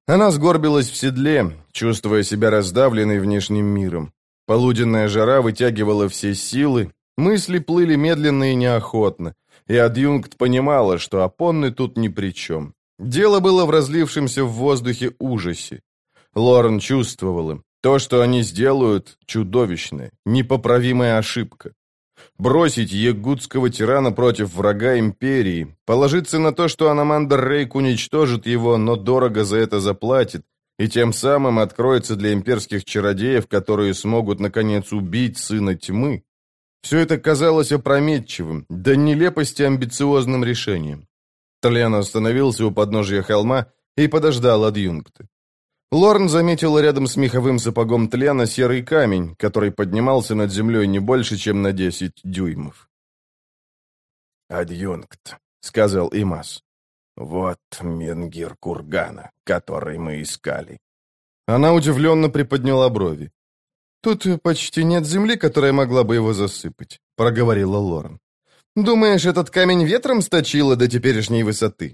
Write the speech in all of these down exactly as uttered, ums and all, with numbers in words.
Она сгорбилась в седле, чувствуя себя раздавленной внешним миром. Полуденная жара вытягивала все силы, мысли плыли медленно и неохотно, и адъюнкт понимала, что опонны тут ни при чем. Дело было в разлившемся в воздухе ужасе. Лорен чувствовала, то, что они сделают, чудовищная, непоправимая ошибка. Бросить ягудского тирана против врага империи, положиться на то, что Аномандр Рейк уничтожит его, но дорого за это заплатит, и тем самым откроется для имперских чародеев, которые смогут, наконец, убить сына тьмы. Все это казалось опрометчивым, до нелепости амбициозным решением. Тлен остановился у подножия холма и подождал адъюнкта. Лорн заметила рядом с меховым сапогом Тлена серый камень, который поднимался над землей не больше, чем на десять дюймов. «Адъюнкт», — сказал Имас, — «вот менгир кургана, который мы искали». Она удивленно приподняла брови. «Тут почти нет земли, которая могла бы его засыпать», — проговорила Лорн. «Думаешь, этот камень ветром сточило до теперешней высоты?»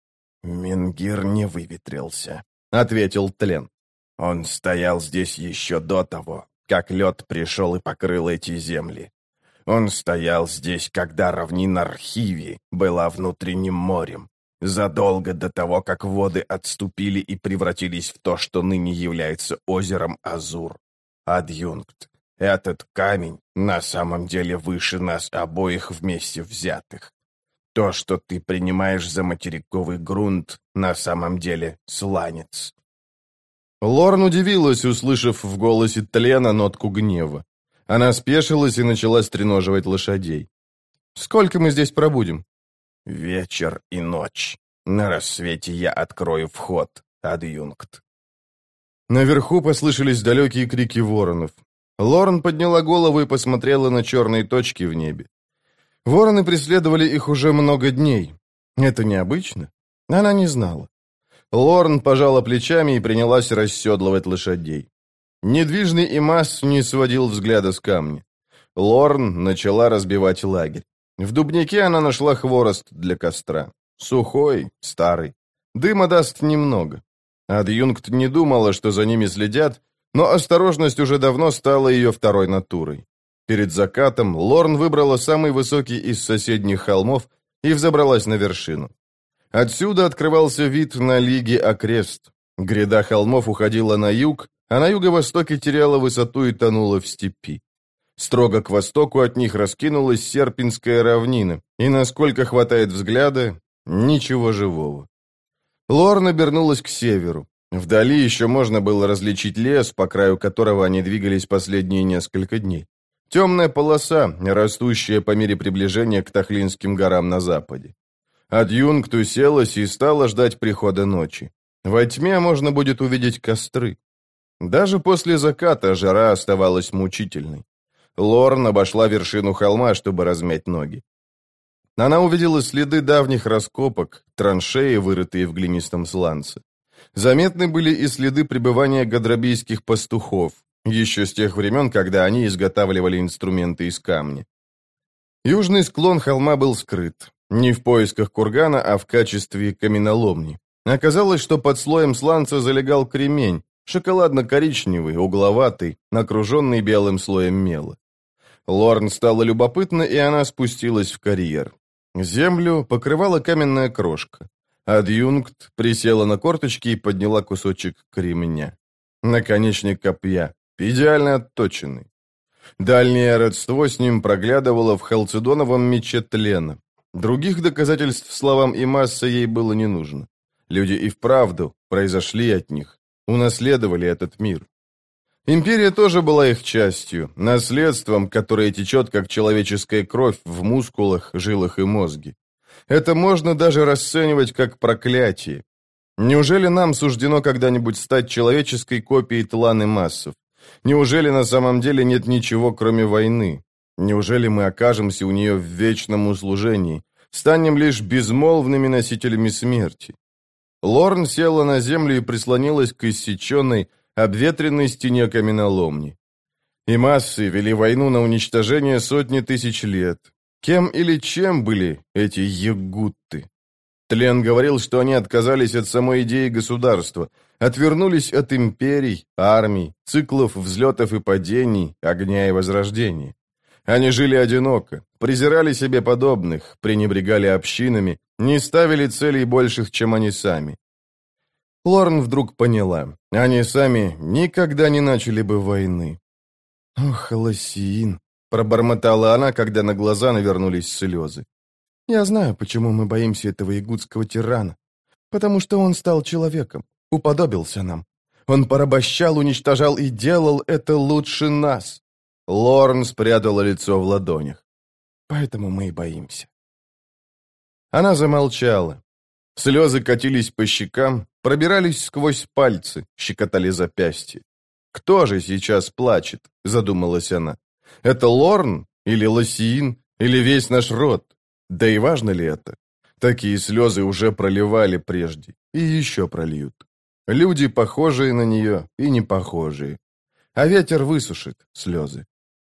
«Менгир не выветрился», — ответил Тлен. «Он стоял здесь еще до того, как лед пришел и покрыл эти земли. Он стоял здесь, когда равнина Архиви была внутренним морем, задолго до того, как воды отступили и превратились в то, что ныне является озером Азур. Адъюнкт, этот камень на самом деле выше нас обоих вместе взятых. То, что ты принимаешь за материковый грунт, на самом деле сланец». Лорн удивилась, услышав в голосе Тлена нотку гнева. Она спешилась и начала стреноживать лошадей. «Сколько мы здесь пробудем?» «Вечер и ночь. На рассвете я открою вход, адъюнкт». Наверху послышались далекие крики воронов. Лорн подняла голову и посмотрела на черные точки в небе. Вороны преследовали их уже много дней. Это необычно? Она не знала. Лорн пожала плечами и принялась расседлывать лошадей. Недвижный Имас не сводил взгляда с камня. Лорн начала разбивать лагерь. В дубнике она нашла хворост для костра. Сухой, старый. Дыма даст немного. Адъюнкт не думала, что за ними следят, но осторожность уже давно стала ее второй натурой. Перед закатом Лорн выбрала самый высокий из соседних холмов и взобралась на вершину. Отсюда открывался вид на лиги окрест. Гряда холмов уходила на юг, а на юго-востоке теряла высоту и тонула в степи. Строго к востоку от них раскинулась Серпинская равнина, и, насколько хватает взгляда, ничего живого. Лорн обернулась к северу. Вдали еще можно было различить лес, по краю которого они двигались последние несколько дней. Темная полоса, растущая по мере приближения к Тахлинским горам на западе. Адъюнкт уселась и стала ждать прихода ночи. Во тьме можно будет увидеть костры. Даже после заката жара оставалась мучительной. Лорн обошла вершину холма, чтобы размять ноги. Она увидела следы давних раскопок, траншеи, вырытые в глинистом сланце. Заметны были и следы пребывания гадрабийских пастухов, еще с тех времен, когда они изготавливали инструменты из камня. Южный склон холма был скрыт. Не в поисках кургана, а в качестве каменоломни. Оказалось, что под слоем сланца залегал кремень, шоколадно-коричневый, угловатый, окруженный белым слоем мела. Лорн стало любопытно, и она спустилась в карьер. Землю покрывала каменная крошка. Адъюнкт присела на корточки и подняла кусочек кремня. Наконечник копья, идеально отточенный. Дальнее родство с ним проглядывало в халцедоновом мече Тлена. Других доказательств словам Имаса ей было не нужно. Люди и вправду произошли от них, унаследовали этот мир. Империя тоже была их частью, наследством, которое течет, как человеческая кровь, в мускулах, жилах и мозге. Это можно даже расценивать как проклятие. Неужели нам суждено когда-нибудь стать человеческой копией Тланы Массов? Неужели на самом деле нет ничего, кроме войны? Неужели мы окажемся у нее в вечном услужении, станем лишь безмолвными носителями смерти? Лорн села на землю и прислонилась к иссеченной, обветренной стене каменоломни. И массы вели войну на уничтожение сотни тысяч лет. Кем или чем были эти ягутты? Тлен говорил, что они отказались от самой идеи государства, отвернулись от империй, армий, циклов взлетов и падений, огня и возрождения. Они жили одиноко, презирали себе подобных, пренебрегали общинами, не ставили целей больших, чем они сами. Лорн вдруг поняла, они сами никогда не начали бы войны. «Ох, Лосиин», — пробормотала она, когда на глаза навернулись слезы. «Я знаю, почему мы боимся этого ягудского тирана. Потому что он стал человеком, уподобился нам. Он порабощал, уничтожал и делал это лучше нас». Лорн спрятала лицо в ладонях. «Поэтому мы и боимся». Она замолчала. Слезы катились по щекам, пробирались сквозь пальцы, щекотали запястья. «Кто же сейчас плачет?» — задумалась она. «Это Лорн? Или Лосиин? Или весь наш род? Да и важно ли это? Такие слезы уже проливали прежде, и еще прольют. Люди, похожие на нее, и не похожие. А ветер высушит слезы».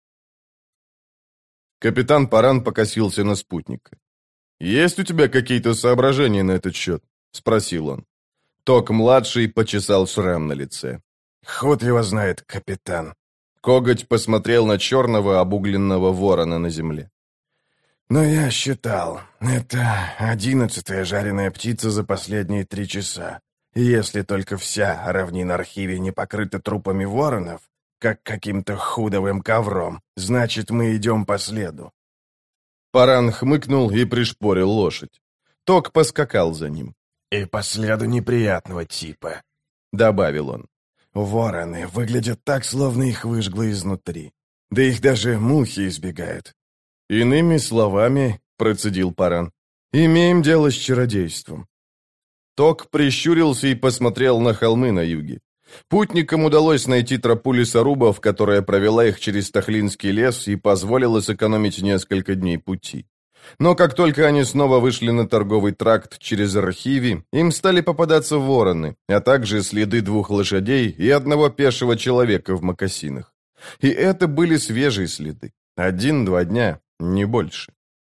Капитан Паран покосился на спутника. «Есть у тебя какие-то соображения на этот счет?» — спросил он. Ток-младший почесал шрам на лице. «Худ его знает, капитан». Коготь посмотрел на черного обугленного ворона на земле. «Но я считал, это одиннадцатая жареная птица за последние три часа. И если только вся равнина Архиви не покрыта трупами воронов, как каким-то худовым ковром, значит, мы идем по следу». Паран хмыкнул и пришпорил лошадь. Ток поскакал за ним. «И по следу неприятного типа», — добавил он. «Вороны выглядят так, словно их выжгло изнутри. Да их даже мухи избегают». «Иными словами, — процедил Паран, — имеем дело с чародейством». Ток прищурился и посмотрел на холмы на юге. Путникам удалось найти тропу лесорубов, которая провела их через Тахлинский лес и позволила сэкономить несколько дней пути. Но как только они снова вышли на торговый тракт через Архиви, им стали попадаться вороны, а также следы двух лошадей и одного пешего человека в мокасинах. И это были свежие следы. Один-два дня, не больше.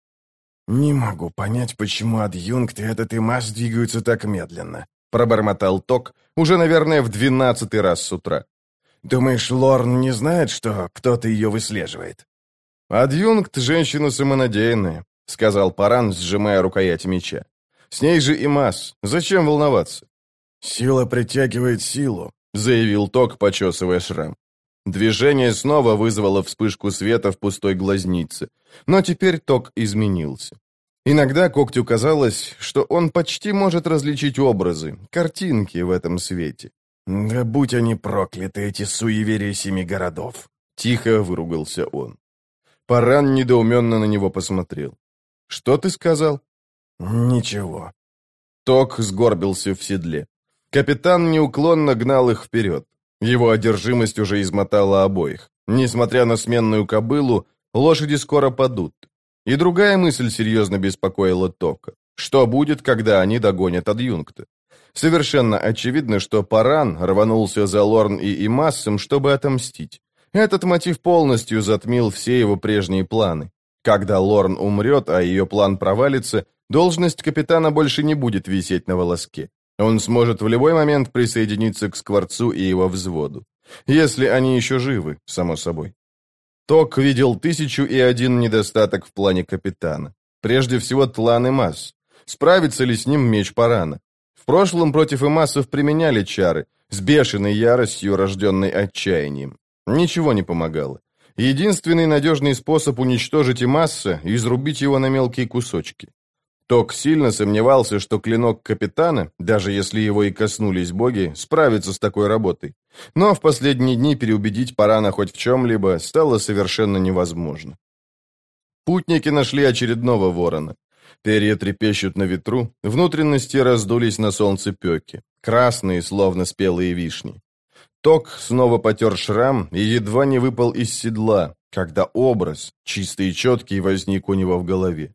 «Не могу понять, почему адъюнкт и этот Имас двигаются так медленно», — пробормотал Ток, уже, наверное, в двенадцатый раз с утра. «Думаешь, Лорн не знает, что кто-то ее выслеживает?» «Адъюнкт — женщина самонадеянная», — сказал Паран, сжимая рукоять меча. «С ней же Имас. Зачем волноваться?» «Сила притягивает силу», — заявил Ток, почесывая шрам. Движение снова вызвало вспышку света в пустой глазнице, но теперь Ток изменился. Иногда Когтю казалось, что он почти может различить образы, картинки в этом свете. «Да будь они прокляты, эти суеверия семи городов!» — тихо выругался он. Паран недоуменно на него посмотрел. «Что ты сказал?» «Ничего». Ток сгорбился в седле. Капитан неуклонно гнал их вперед. Его одержимость уже измотала обоих. Несмотря на сменную кобылу, лошади скоро падут. И другая мысль серьезно беспокоила Тока. Что будет, когда они догонят адъюнкта? Совершенно очевидно, что Паран рванулся за Лорн и Имассом, чтобы отомстить. Этот мотив полностью затмил все его прежние планы. Когда Лорн умрет, а ее план провалится, должность капитана больше не будет висеть на волоске. Он сможет в любой момент присоединиться к Скворцу и его взводу. Если они еще живы, само собой. Ток видел тысячу и один недостаток в плане капитана. Прежде всего, тлан Имас. Справится ли с ним меч Парана? В прошлом против Имасов применяли чары, с бешеной яростью, рожденной отчаянием. Ничего не помогало. Единственный надежный способ уничтожить Имасса – изрубить его на мелкие кусочки. Ток сильно сомневался, что клинок капитана, даже если его и коснулись боги, справится с такой работой. Но в последние дни переубедить Парана хоть в чем-либо стало совершенно невозможно. Путники нашли очередного ворона. Перья трепещут на ветру, внутренности раздулись на солнцепеке, красные, словно спелые вишни. Ток снова потер шрам и едва не выпал из седла, когда образ, чистый и четкий, возник у него в голове.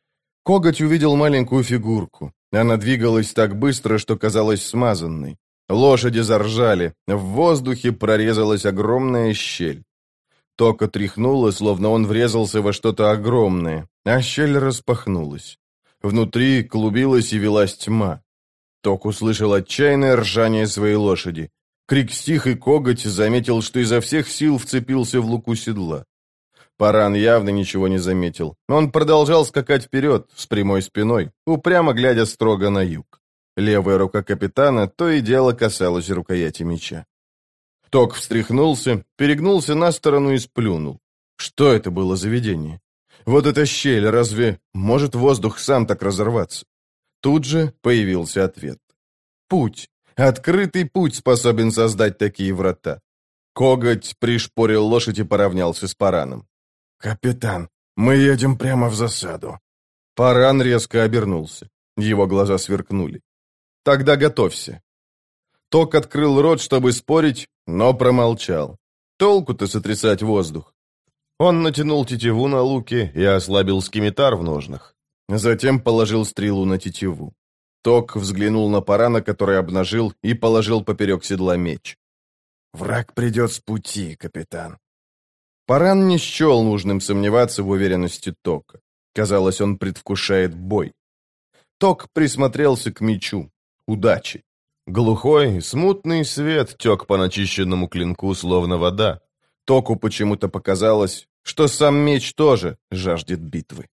Коготь увидел маленькую фигурку. Она двигалась так быстро, что казалась смазанной. Лошади заржали, в воздухе прорезалась огромная щель. Тока тряхнуло, словно он врезался во что-то огромное, а щель распахнулась. Внутри клубилась и велась тьма. Ток услышал отчаянное ржание своей лошади. Крик стих, и коготь заметил, что изо всех сил вцепился в луку седла. Паран явно ничего не заметил. Он продолжал скакать вперед, с прямой спиной, упрямо глядя строго на юг. Левая рука капитана то и дело касалась рукояти меча. Ток встряхнулся, перегнулся на сторону и сплюнул. Что это было за видение? Вот эта щель, разве может воздух сам так разорваться? Тут же появился ответ. Путь. Открытый путь способен создать такие врата. Коготь пришпорил лошадь и поравнялся с Параном. «Капитан, мы едем прямо в засаду». Паран резко обернулся. Его глаза сверкнули. «Тогда готовься». Ток открыл рот, чтобы спорить, но промолчал. Толку-то сотрясать воздух. Он натянул тетиву на луке и ослабил скимитар в ножнах. Затем положил стрелу на тетиву. Ток взглянул на Парана, который обнажил и положил поперек седла меч. «Враг придет с пути, капитан». Паран не счел нужным сомневаться в уверенности Тока. Казалось, он предвкушает бой. Ток присмотрелся к мечу. Удачи. Глухой, смутный свет тек по начищенному клинку, словно вода. Току почему-то показалось, что сам меч тоже жаждет битвы.